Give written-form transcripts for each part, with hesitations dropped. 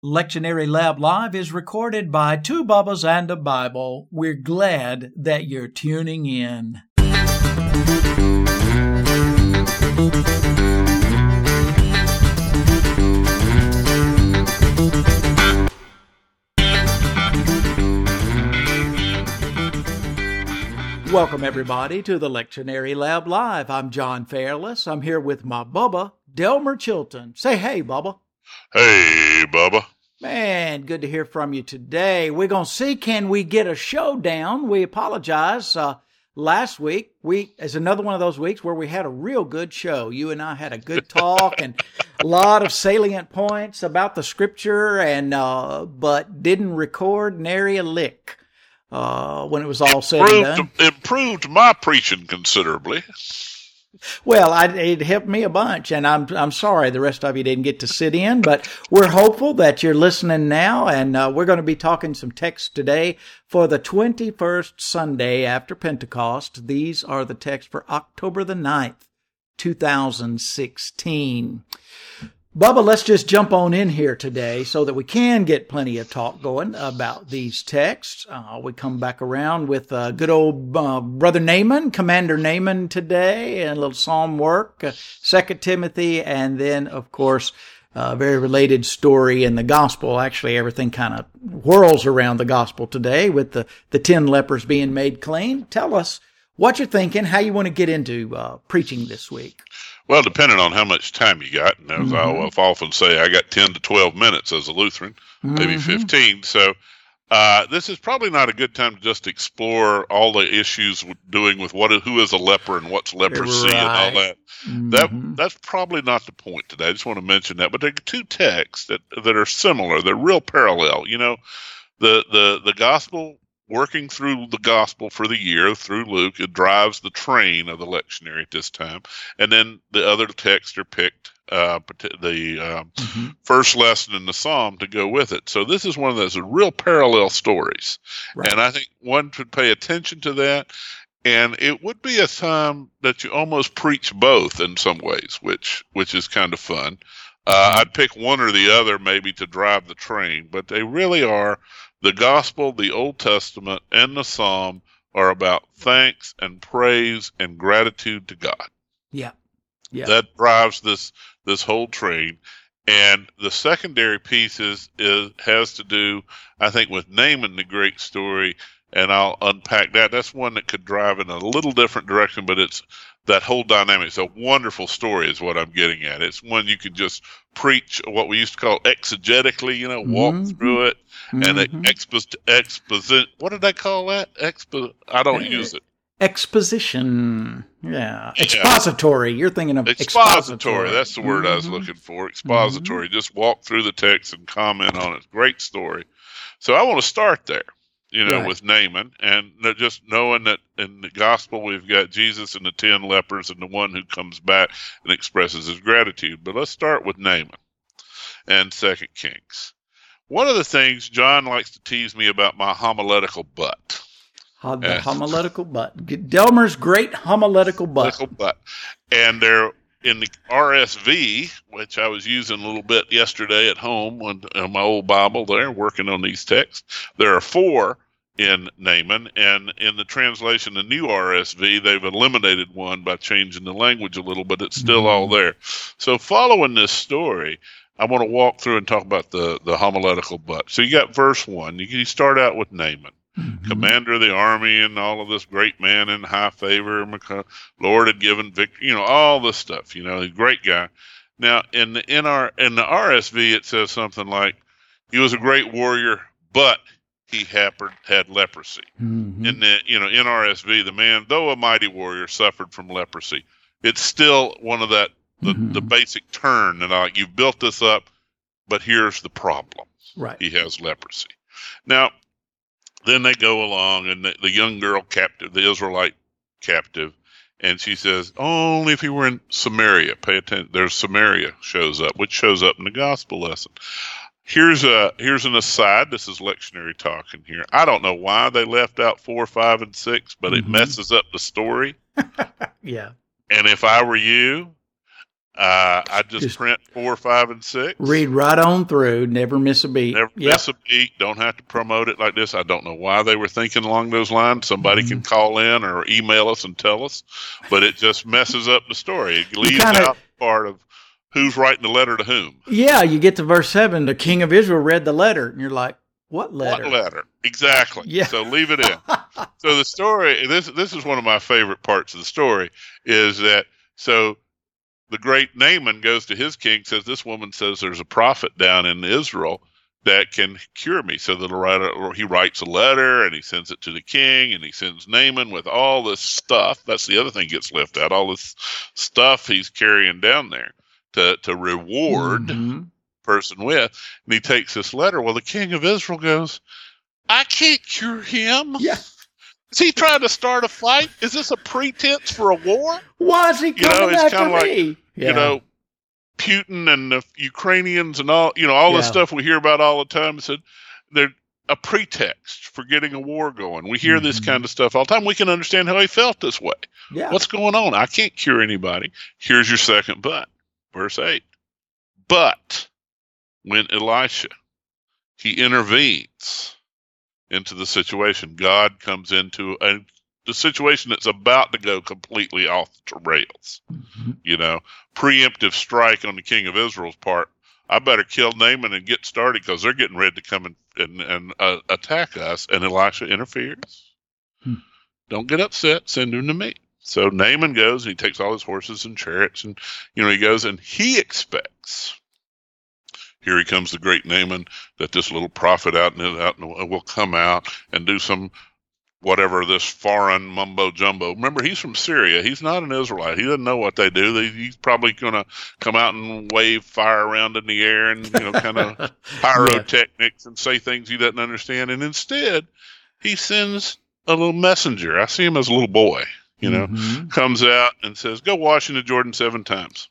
Lectionary Lab Live is recorded by Two Bubbas and a Bible. We're glad that you're tuning in. Welcome, everybody, to the Lectionary Lab Live. I'm John Fairless. I'm here with my Bubba, Delmer Chilton. Say hey, Bubba. Hey, Bubba. Man, good to hear from you today. We're going to see, can we get a showdown? We apologize. Last week, is another one of those weeks where we had a real good show. You and I had a good talk and a lot of salient points about the scripture, and but didn't record nary a lick when it was all said and done. Improved my preaching considerably. Well, it helped me a bunch, and I'm sorry the rest of you didn't get to sit in, but we're hopeful that you're listening now, and we're going to be talking some texts today for the 21st Sunday after Pentecost. These are the texts for October the 9th, 2016. Bubba, let's just jump on in here today so that we can get plenty of talk going about these texts. We come back around with good old Brother Naaman, Commander Naaman today, and a little psalm work, 2 Timothy, and then, of course, a very related story in the gospel. Actually, everything kind of whirls around the gospel today with the 10 lepers being made clean. Tell us what you're thinking, how you want to get into preaching this week. Well, depending on how much time you got, and as I often say, I got 10 to 12 minutes as a Lutheran, maybe 15. So this is probably not a good time to just explore all the issues doing with who is a leper and what's leprosy and all that. That's probably not the point today. I just want to mention that. But there are two texts that are similar. They're real parallel. You know, the gospel, working through the gospel for the year through Luke, it drives the train of the lectionary at this time. And then the other texts are picked, the first lesson in the psalm to go with it. So this is one of those real parallel stories. Right. And I think one should pay attention to that. And it would be a time that you almost preach both in some ways, which is kind of fun. I'd pick one or the other maybe to drive the train, but they really are. The gospel, the Old Testament, and the psalm are about thanks and praise and gratitude to God. Yeah. That drives this whole train. And the secondary piece has to do, I think, with Naaman, the great story, and I'll unpack that. That's one that could drive in a little different direction, but it's that whole dynamic. It's a wonderful story is what I'm getting at. It's one you could just preach what we used to call exegetically, walk through it. And exposit. What did I call that? I don't use it. Exposition. Yeah. Expository. You're thinking of expository. That's the word I was looking for. Expository. Just walk through the text and comment on it. Great story. So I want to start there, with Naaman, and just knowing that in the gospel we've got Jesus and the 10 lepers and the one who comes back and expresses his gratitude. But let's start with Naaman and 2 Kings. One of the things John likes to tease me about my homiletical butt. Homiletical butt. Delmer's great homiletical butt. And they're in the RSV, which I was using a little bit yesterday at home on my old Bible there, working on these texts. There are 4 in Naaman, and in the translation, the new RSV, they've eliminated one by changing the language a little, but it's still all there. So following this story, I want to walk through and talk about the homiletical butt. So you got verse 1. You start out with Naaman, commander of the army and all of this, great man in high favor. Lord had given victory, all this stuff, a great guy. Now, in the RSV, it says something like, he was a great warrior, but he had leprosy. In the NRSV, the man, though a mighty warrior, suffered from leprosy. It's still one of that, the basic turn that you've built this up, but here's the problem. Right. He has leprosy. Now, then they go along, and the young girl captive, the Israelite captive, and she says, only if he were in Samaria. Pay attention. There's Samaria shows up, which shows up in the gospel lesson. Here's an aside. This is lectionary talking here. I don't know why they left out 4, 5, and 6, but it messes up the story. Yeah. And if I were you, I just print 4, 5, and 6. Read right on through. Never miss a beat. Never miss a beat. Don't have to promote it like this. I don't know why they were thinking along those lines. Somebody can call in or email us and tell us, but it just messes up the story. It leaves out part of who's writing the letter to whom. Yeah, you get to verse 7. The king of Israel read the letter, and you're like, what letter? What letter? Exactly. Yeah. So leave it in. So the story, this is one of my favorite parts of the story, is that so the great Naaman goes to his king, says, this woman says there's a prophet down in Israel that can cure me. So he writes a letter, and he sends it to the king, and he sends Naaman with all this stuff. That's the other thing gets left out, all this stuff he's carrying down there to reward person with. And he takes this letter. Well, the king of Israel goes, I can't cure him. Yeah. Is he trying to start a fight? Is this a pretense for a war? Why is he coming after me? Putin and the Ukrainians and all this stuff we hear about all the time. Said they're a pretext for getting a war going. We hear this kind of stuff all the time. We can understand how he felt this way. Yeah. What's going on? I can't cure anybody. Here's your second but. Verse 8. But when Elisha, he intervenes into the situation, God comes into the situation that's about to go completely off the rails. Preemptive strike on the king of Israel's part. I better kill Naaman and get started because they're getting ready to come and attack us. And Elisha interferes. Don't get upset. Send him to me. So Naaman goes and he takes all his horses and chariots and, he goes and he expects. Here he comes, the great Naaman, that this little prophet out will come out and do some whatever, this foreign mumbo jumbo. Remember, he's from Syria. He's not an Israelite. He doesn't know what they do. He's probably going to come out and wave fire around in the air and, kind of pyrotechnics and say things he doesn't understand. And instead, he sends a little messenger. I see him as a little boy, comes out and says, go wash in the Jordan 7 times.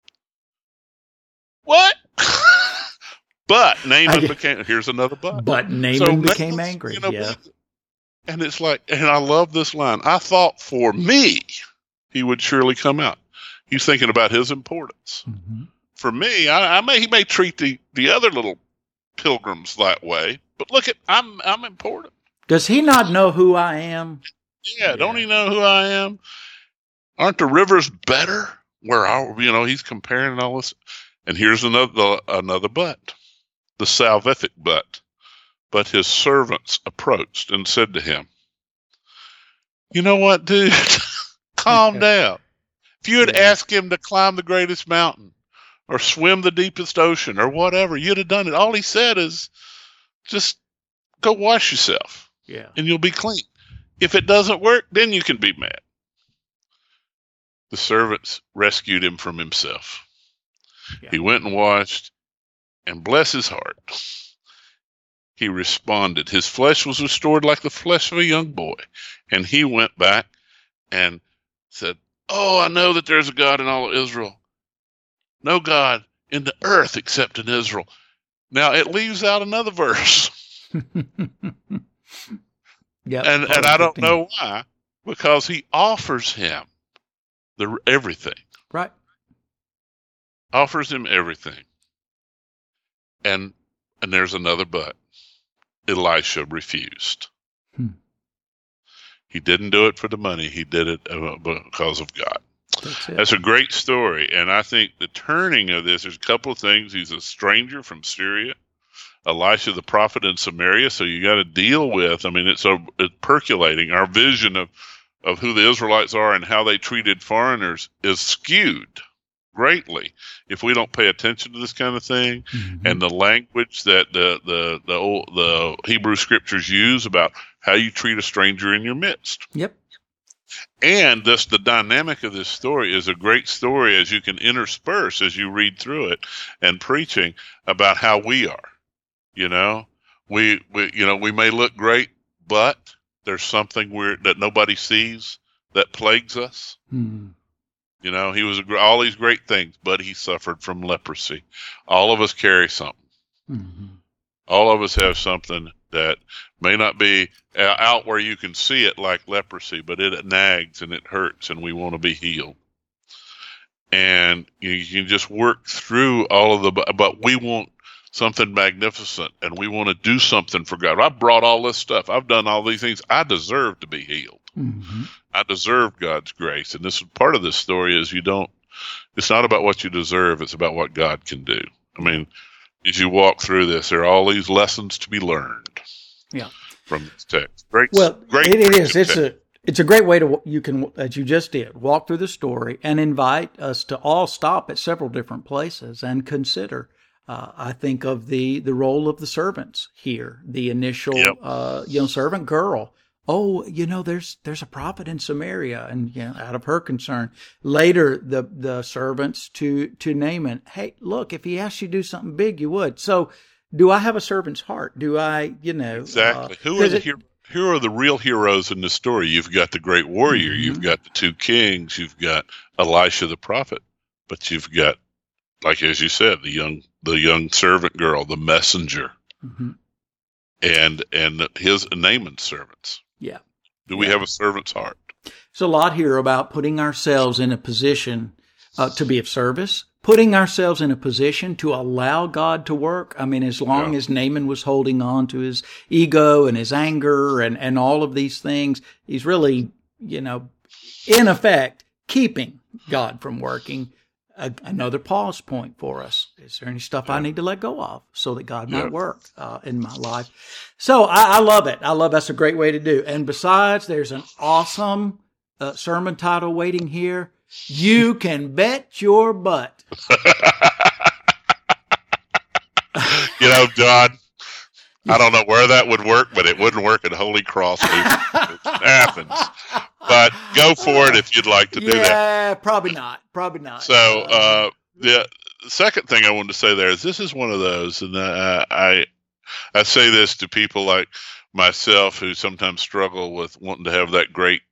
What? But Naaman became, here's another but. But Naaman became angry. And it's like, and I love this line. I thought for me, he would surely come out. He's thinking about his importance. For me, he may treat the other little pilgrims that way, but look I'm important. Does he not know who I am? Yeah, don't he know who I am? Aren't the rivers better? He's comparing all this. And here's another but. The salvific but. But his servants approached and said to him, you know what, dude? Calm down. If you had asked him to climb the greatest mountain or swim the deepest ocean or whatever, you'd have done it. All he said is just go wash yourself and you'll be clean. If it doesn't work, then you can be mad. The servants rescued him from himself. He went and washed, and bless his heart, he responded. His flesh was restored like the flesh of a young boy. And he went back and said, oh, I know that there's a God in all of Israel. No God in the earth except in Israel. Now, it leaves out another verse. And I don't know why, because he offers him everything. Right. Offers him everything. And there's another but. Elisha refused. He didn't do it for the money. He did it because of God. That's a great story. And I think the turning of this, there's a couple of things. He's a stranger from Syria. Elisha the prophet in Samaria. So you got to deal with, it's percolating. Our vision of who the Israelites are and how they treated foreigners is skewed greatly if we don't pay attention to this kind of thing. And the language that the Hebrew scriptures use about how you treat a stranger in your midst. Yep. And the dynamic of this story is a great story as you can intersperse as you read through it and preaching about how we are. We may look great, but there's something that nobody sees that plagues us. He was all these great things, but he suffered from leprosy. All of us carry something. All of us have something that may not be out where you can see it like leprosy, but it nags and it hurts and we want to be healed. and you can just work through all of the. But we want something magnificent, and we want to do something for God. I brought all this stuff. I've done all these things. I deserve to be healed. Mm-hmm. I deserve God's grace. And this part of this story is it's not about what you deserve. It's about what God can do. I mean, as you walk through this, there are all these lessons to be learned. Yeah. From this text. Great. It is. It's a great way to, you can, as you just did, walk through the story and invite us to all stop at several different places and consider. I think of the role of the servants here, the initial, servant girl. Oh, there's a prophet in Samaria, and out of her concern. Later, the servants to Naaman. Hey, look, if he asked you to do something big, you would. So, do I have a servant's heart? Do I, exactly? Who are the real heroes in the story? You've got the great warrior, mm-hmm. You've got the two kings, you've got Elisha the prophet, but you've got, like as you said, the young servant girl, the messenger, mm-hmm. and his Naaman's servants. Yeah. Do we have a servant's heart? There's a lot here about putting ourselves in a position to be of service, putting ourselves in a position to allow God to work. I mean, as long as Naaman was holding on to his ego and his anger and all of these things, he's really, in effect, keeping God from working. Another pause point for us. Is there any stuff I need to let go of so that God might work in my life? So I love it. That's a great way to do. And besides, there's an awesome sermon title waiting here. You can bet your butt. John, I don't know where that would work, but it wouldn't work at Holy Cross Athens. But go for it if you'd like to do that. Yeah, probably not. So the second thing I wanted to say there is this is one of those, and I say this to people like myself who sometimes struggle with wanting to have that great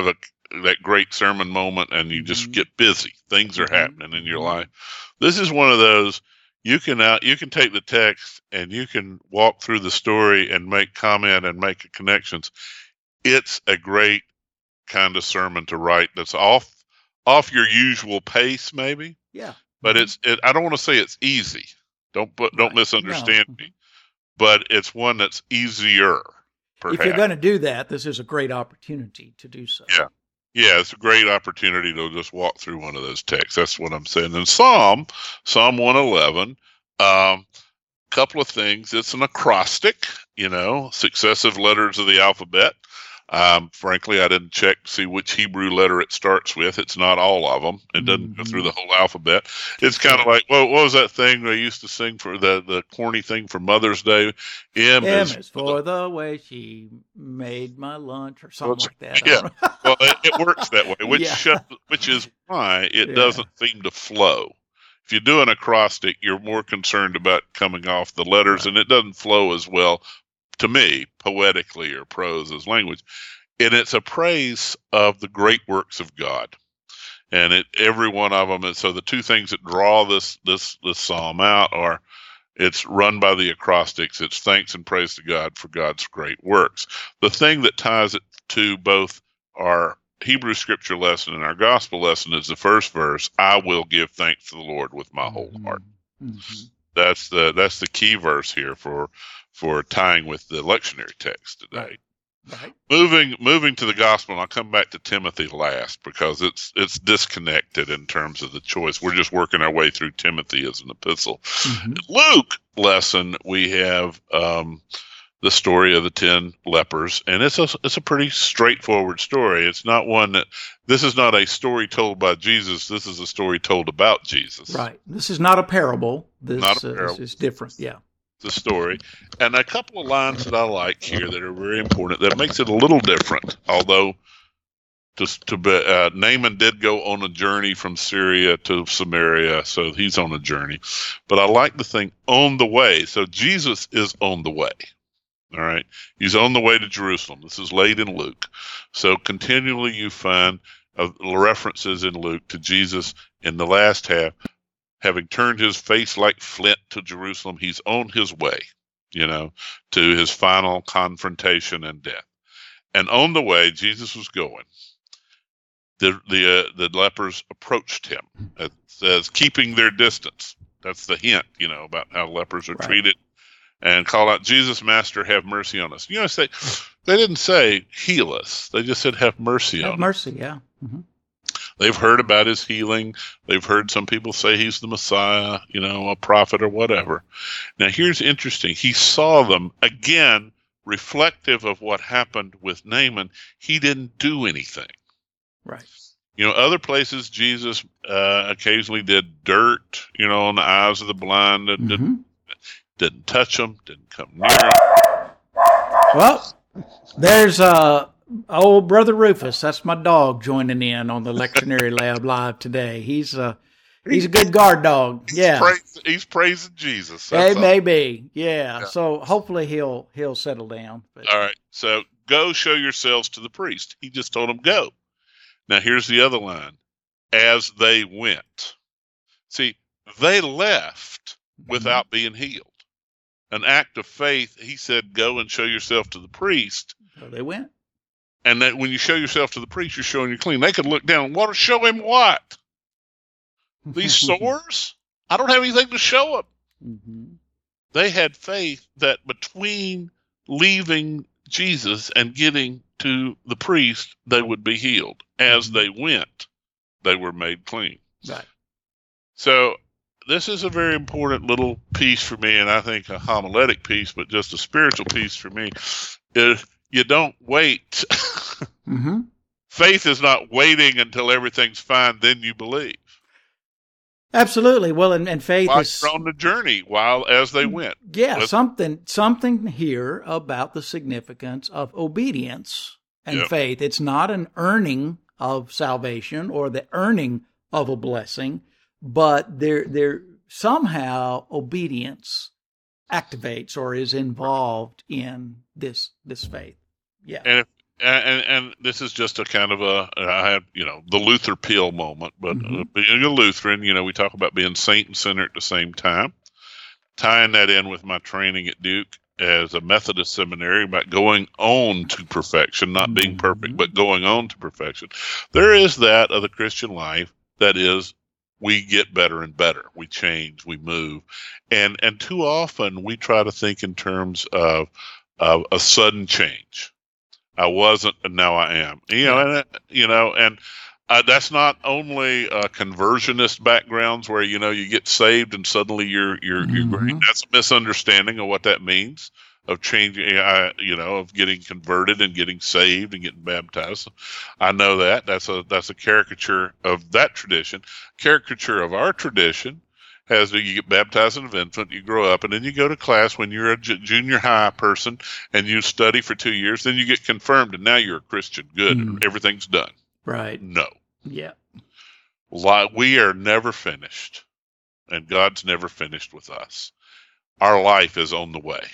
sermon moment, and you just get busy. Things are happening in your life. This is one of those. You can take the text and you can walk through the story and make comment and make connections. It's a great kind of sermon to write that's off your usual pace, maybe. Yeah. But I don't want to say it's easy. Don't misunderstand me. But it's one that's easier. Perhaps. If you're going to do that, this is a great opportunity to do so. Yeah. Yeah, it's a great opportunity to just walk through one of those texts. That's what I'm saying. And Psalm 111, couple of things. It's an acrostic, successive letters of the alphabet. Frankly, I didn't check to see which Hebrew letter it starts with. It's not all of them. It doesn't go through the whole alphabet. It's kind of like, what was that thing they used to sing for the corny thing for Mother's Day? M is for the way she made my lunch or something like that. Yeah, well, it works that way, which is why it doesn't seem to flow. If you do an acrostic, you're more concerned about coming off the letters, and it doesn't flow as well, to me, poetically or prose as language. And it's a praise of the great works of God. And every one of them. And so the two things that draw this psalm out are it's run by the acrostics. It's thanks and praise to God for God's great works. The thing that ties it to both our Hebrew scripture lesson and our gospel lesson is the first verse, I will give thanks to the Lord with my whole heart. Mm-hmm. That's the key verse here for tying with the lectionary text today. Right. Moving to the gospel, and I'll come back to Timothy last because it's disconnected in terms of the choice. We're just working our way through Timothy as an epistle. Mm-hmm. Luke lesson, we have the story of the 10 lepers, and it's a pretty straightforward story. It's not one that this is not a story told by Jesus. This is a story told about Jesus. Right. This is not a parable. This is different. Yeah. The story, and a couple of lines that I like here that are very important that makes it a little different. Although, Naaman did go on a journey from Syria to Samaria, so he's on a journey. But I like the thing on the way. So Jesus is on the way. All right, he's on the way to Jerusalem. This is late in Luke, so continually you find references in Luke to Jesus in the last half. Having turned his face like flint to Jerusalem, he's on his way, to his final confrontation and death. And on the way, Jesus was going. the lepers approached him. It says keeping their distance. That's the hint, about how lepers are treated. And call out, Jesus, Master, have mercy on us. They didn't say heal us. They just said have mercy on us. Have mercy, yeah. Mm-hmm. They've heard about his healing. They've heard some people say he's the Messiah, a prophet or whatever. Now, here's interesting. He saw them, again, reflective of what happened with Naaman. He didn't do anything. Right. Other places, Jesus occasionally did dirt, on the eyes of the blind. And didn't touch them, didn't come near them. Well, there's old Brother Rufus. That's my dog joining in on the Lectionary Lab Live today. He's a good guard dog. He's praising Jesus. It may be. Yeah. So hopefully he'll settle down. But. All right. So go show yourselves to the priest. He just told them go. Now here's the other line. As they went. See, they left without being healed. An act of faith, he said, go and show yourself to the priest. So they went. And that when you show yourself to the priest, you're showing you're clean. They could look down and water, show him what? These sores? I don't have anything to show him. Mm-hmm. They had faith that between leaving Jesus and getting to the priest, they would be healed. As they went, they were made clean. Right. So this is a very important little piece for me, and I think a homiletic piece, but just a spiritual piece for me, is you don't wait. Mm-hmm. Faith is not waiting until everything's fine, then you believe. Absolutely. Well, and faith is on the journey as they went. Yeah, something here about the significance of obedience and faith. It's not an earning of salvation or the earning of a blessing, but there somehow obedience activates or is involved in this faith. Yeah. And this is just a kind of I had, the Luther Pill moment, but being a Lutheran, we talk about being saint and sinner at the same time, tying that in with my training at Duke as a Methodist seminary about going on to perfection, not being perfect, but going on to perfection. There is that of the Christian life that is, we get better and better. We change, we move. And too often we try to think in terms of a sudden change. I wasn't, and now I am. And that's not only conversionist backgrounds where you get saved and suddenly you're great. That's a misunderstanding of what that means of changing. Of getting converted and getting saved and getting baptized. I know that that's a caricature of that tradition. Caricature of our tradition. You get baptized as an infant, you grow up, and then you go to class when you're a junior high person, and you study for 2 years. Then you get confirmed, and now you're a Christian. Good, and everything's done. Right. No. Yeah. We are never finished, and God's never finished with us. Our life is on the way.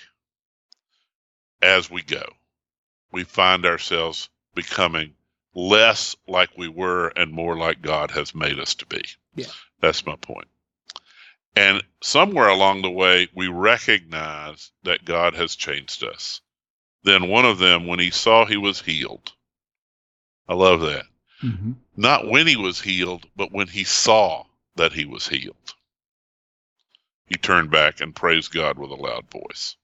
As we go, we find ourselves becoming less like we were and more like God has made us to be. Yeah. That's my point. And somewhere along the way, we recognize that God has changed us. Then one of them, when he saw he was healed, I love that. Mm-hmm. Not when he was healed, but when he saw that he was healed. He turned back and praised God with a loud voice.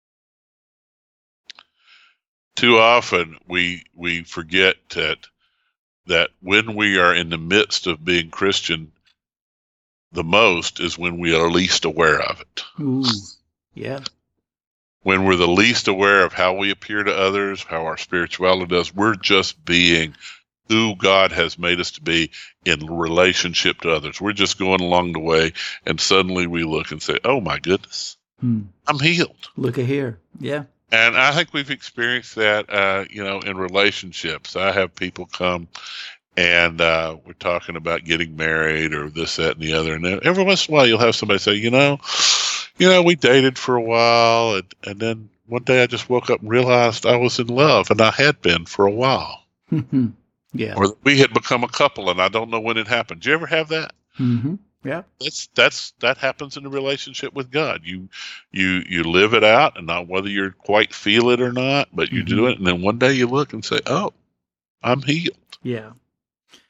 Too often we forget that when we are in the midst of being Christian, the most is when we are least aware of it. Ooh, yeah. When we're the least aware of how we appear to others, how our spirituality does, we're just being who God has made us to be in relationship to others. We're just going along the way, and suddenly we look and say, oh my goodness, I'm healed. Look at here. Yeah. And I think we've experienced that, in relationships. I have people come and we're talking about getting married or this, that, and the other. And then every once in a while you'll have somebody say, we dated for a while. And then one day I just woke up and realized I was in love, and I had been for a while. Yeah. Or we had become a couple, and I don't know when it happened. Do you ever have that? Mm-hmm. Yeah. That happens in a relationship with God. You live it out, and not whether you quite feel it or not, but you do it. And then one day you look and say, oh, I'm healed. Yeah.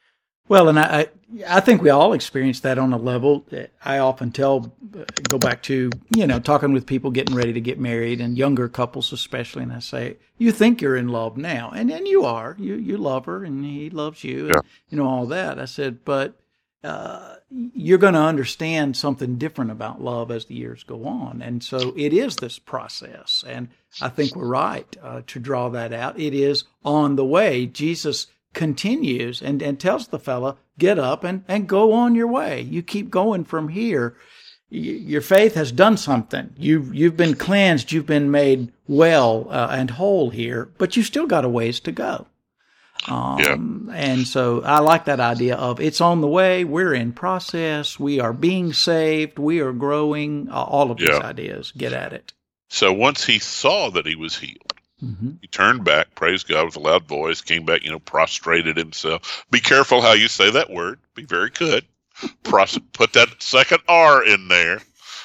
Well, and I think we all experience that on a level. I often go back to, talking with people getting ready to get married and younger couples especially, and I say, you think you're in love now, and you are. You love her, and he loves you, and, all that. I said, but you're going to understand something different about love as the years go on. And so it is this process, and I think we're right to draw that out. It is on the way. Jesus continues and tells the fella, get up and go on your way. You keep going from here. Your faith has done something. You've been cleansed. You've been made well and whole here, but you still got a ways to go. And so I like that idea of it's on the way. We're in process. We are being saved. We are growing. All of these ideas. Get at it. So once he saw that he was healed, he turned back, praised God with a loud voice, came back, prostrated himself. Be careful how you say that word. Be very good. Put that second R in there.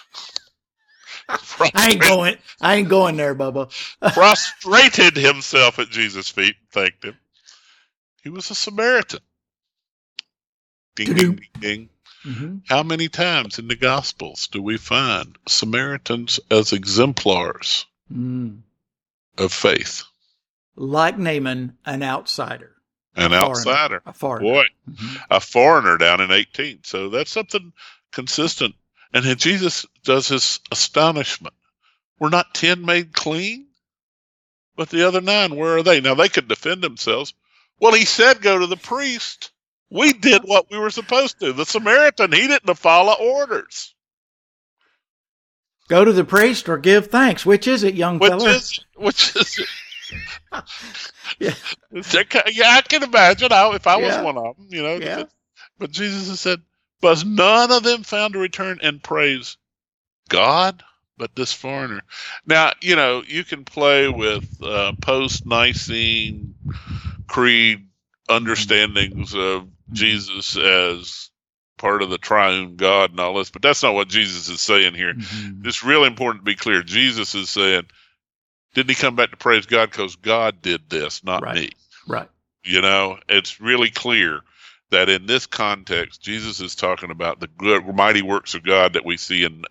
I ain't going there, Bubba. Prostrated himself at Jesus' feet, thanked him. He was a Samaritan. Ding, ding, ding, ding. Mm-hmm. How many times in the Gospels do we find Samaritans as exemplars of faith? Like Naaman, an outsider. A foreigner. Boy, a foreigner down in 18. So that's something consistent. And then Jesus does his astonishment. Were not 10 made clean? But the other 9, where are they? Now, they could defend themselves. Well, he said, go to the priest. We did what we were supposed to. The Samaritan, he didn't follow orders. Go to the priest or give thanks. Which is it, young fella? Which is it? Yeah, I can imagine if I was one of them, But Jesus has said, but none of them found a return and praise God, but this foreigner. Now, you can play with post-Nicene Creed understandings of Jesus as part of the triune God and all this, but that's not what Jesus is saying here. Mm-hmm. It's really important to be clear. Jesus is saying, didn't he come back to praise God because God did this, not me? Right. It's really clear that in this context, Jesus is talking about the good, mighty works of God that we see in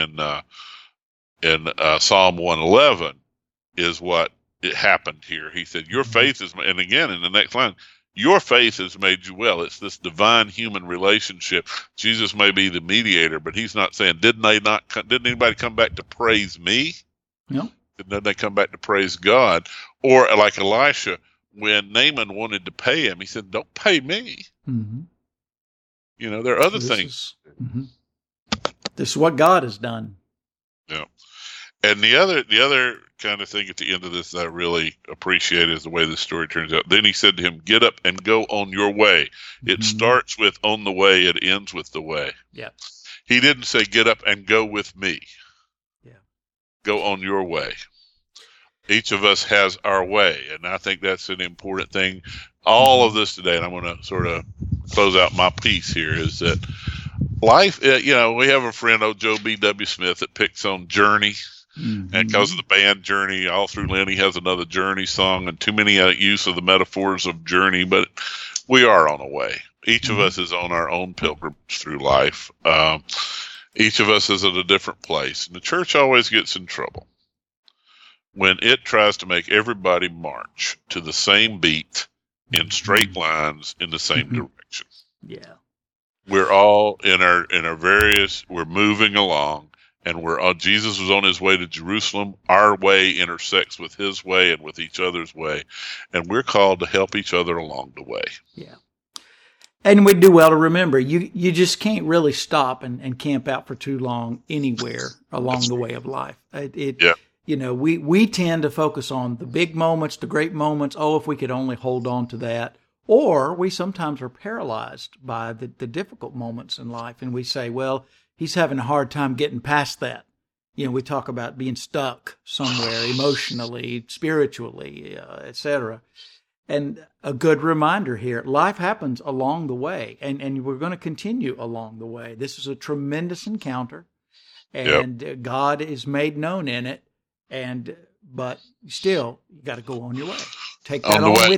Psalm 111 is what it happened here. He said, your faith is, and again, in the next line, your faith has made you well. It's this divine human relationship. Jesus may be the mediator, but he's not saying, didn't anybody come back to praise me? No. Didn't they come back to praise God? Or like Elisha, when Naaman wanted to pay him, he said, don't pay me. Mm-hmm. There are other things. This is what God has done. Yeah. And the other kind of thing at the end of this that I really appreciate is the way this story turns out. Then he said to him, get up and go on your way. It starts with on the way. It ends with the way. Yeah. He didn't say get up and go with me. Yeah. Go on your way. Each of us has our way. And I think that's an important thing. All of this today, and I'm going to sort of close out my piece here, is that life, we have a friend, Joe B.W. Smith, that picks on Journey. Mm-hmm. And because of the band Journey, all through Lent, he has another Journey song, and too many use of the metaphors of journey, but we are on a way. Each of us is on our own pilgrimage through life. Each of us is at a different place. And the church always gets in trouble when it tries to make everybody march to the same beat in straight lines in the same direction. Yeah. We're all in our we're moving along. And Jesus was on his way to Jerusalem. Our way intersects with his way and with each other's way. And we're called to help each other along the way. Yeah. And we do well to remember, you just can't really stop and camp out for too long anywhere along the way of life. We tend to focus on the big moments, the great moments. Oh, if we could only hold on to that. Or we sometimes are paralyzed by the difficult moments in life. And we say, well, he's having a hard time getting past that. We talk about being stuck somewhere emotionally, spiritually, etc. And a good reminder here, life happens along the way, and we're going to continue along the way. This is a tremendous encounter, and God is made known in it, but still, you got to go on your way. Take that on with you.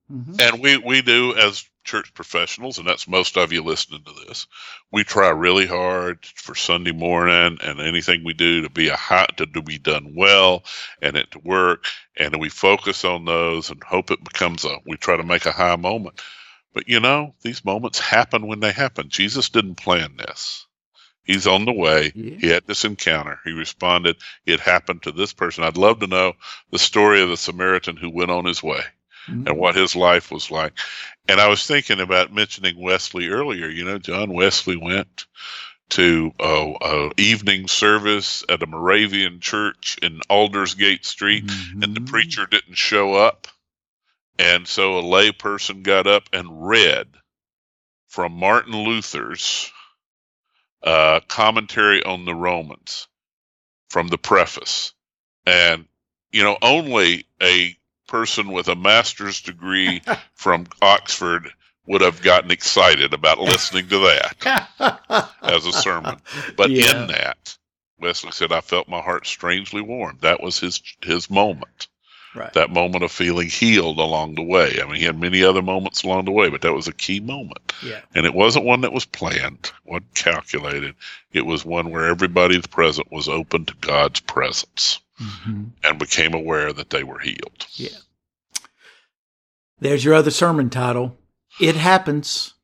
And we do as church professionals, and that's most of you listening to this. We try really hard for Sunday morning and anything we do to be to be done well and it to work. And we focus on those and hope it becomes we try to make a high moment. But these moments happen when they happen. Jesus didn't plan this. He's on the way. Yeah. He had this encounter. He responded. It happened to this person. I'd love to know the story of the Samaritan who went on his way and what his life was like. And I was thinking about mentioning Wesley earlier. John Wesley went to a evening service at a Moravian church in Aldersgate Street, and the preacher didn't show up. And so a lay person got up and read from Martin Luther's commentary on the Romans from the preface. And, only a person with a master's degree from Oxford would have gotten excited about listening to that as a sermon. But in that, Wesley said, I felt my heart strangely warmed. That was his moment. Right. That moment of feeling healed along the way. I mean, he had many other moments along the way, but that was a key moment. Yeah. And it wasn't one that was planned, wasn't calculated. It was one where everybody present was open to God's presence and became aware that they were healed. Yeah. There's your other sermon title. It happens.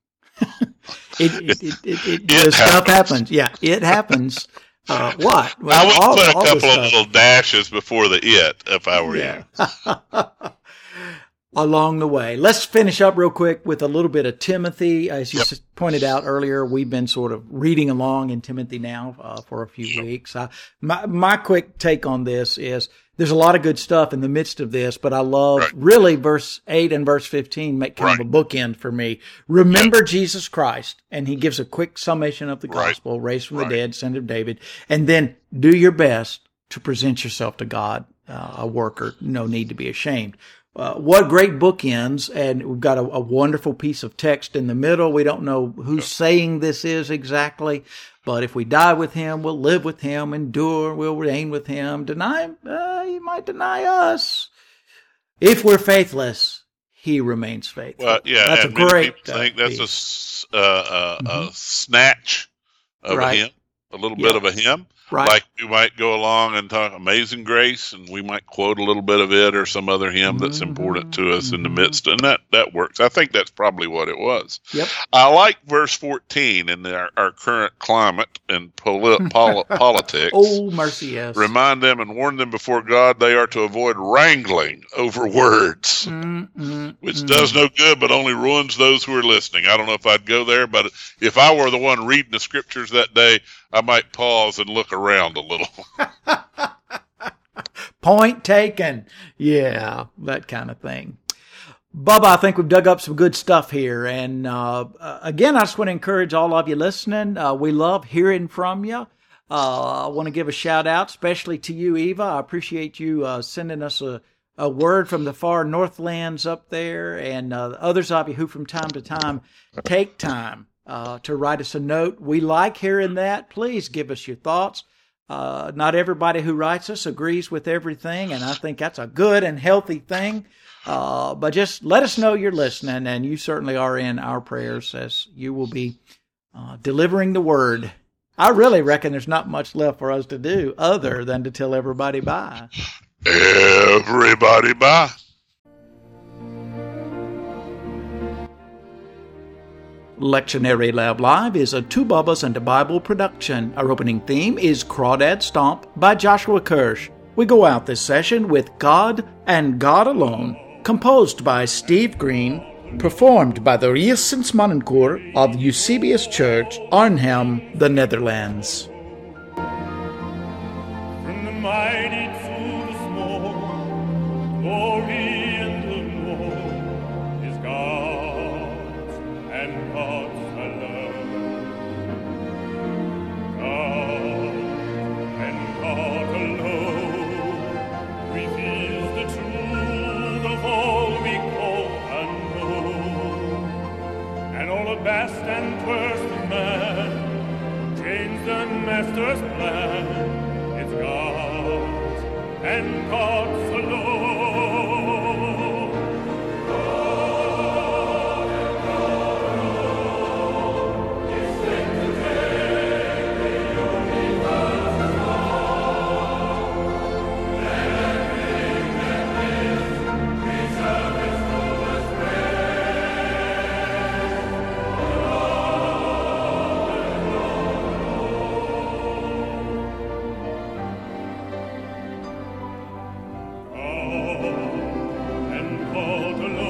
It stuff happens. Yeah, it happens. What? Well, I would put a couple of little dashes before the it if I were you. Along the way. Let's finish up real quick with a little bit of Timothy. As you pointed out earlier, we've been sort of reading along in Timothy now for a few weeks. My quick take on this is there's a lot of good stuff in the midst of this, but I love really verse 8 and verse 15 make kind of a bookend for me. Remember Jesus Christ, and he gives a quick summation of the gospel, raised from the dead, son of David, and then do your best to present yourself to God, a worker, no need to be ashamed. What great bookends, and we've got a wonderful piece of text in the middle. We don't know who's saying this is exactly, but if we die with him, we'll live with him, endure, we'll reign with him. Deny him, he might deny us. If we're faithless, he remains faithful. Well, yeah, that's and a great people think that's a snatch of a hymn, a little bit of a hymn. Right. Like we might go along and talk Amazing Grace, and we might quote a little bit of it or some other hymn that's important to us in the midst, and that works. I think that's probably what it was. Yep. I like verse 14 in our current climate and politics. Oh, mercy, yes. Remind them and warn them before God they are to avoid wrangling over words, which does no good but only ruins those who are listening. I don't know if I'd go there, but if I were the one reading the scriptures that day, I might pause and look around a little. Point taken. Yeah, that kind of thing. Bubba, I think we've dug up some good stuff here. And again, I just want to encourage all of you listening. We love hearing from you. I want to give a shout out, especially to you, Eva. I appreciate you sending us a word from the far northlands up there, and others of you who from time to time take time to write us a note. We like hearing that. Please give us your thoughts. Not everybody who writes us agrees with everything, and I think that's a good and healthy thing. But just let us know you're listening, and you certainly are in our prayers as you will be delivering the word. I really reckon there's not much left for us to do other than to tell everybody bye. Everybody bye. Lectionary Lab Live is a Two Bubbas and a Bible production. Our opening theme is Crawdad Stomp by Joshua Kirsch. We go out this session with God and God Alone, composed by Steve Green, performed by the Riesens Mannenchor of Eusebius Church, Arnhem, the Netherlands. From the mighty to the small, glory and the Lord is God's and God's alone. God and God alone reveals the truth of all we call unknown, and all the best and worst of man change the master's plan. It's God's and God's alone. and caught alone.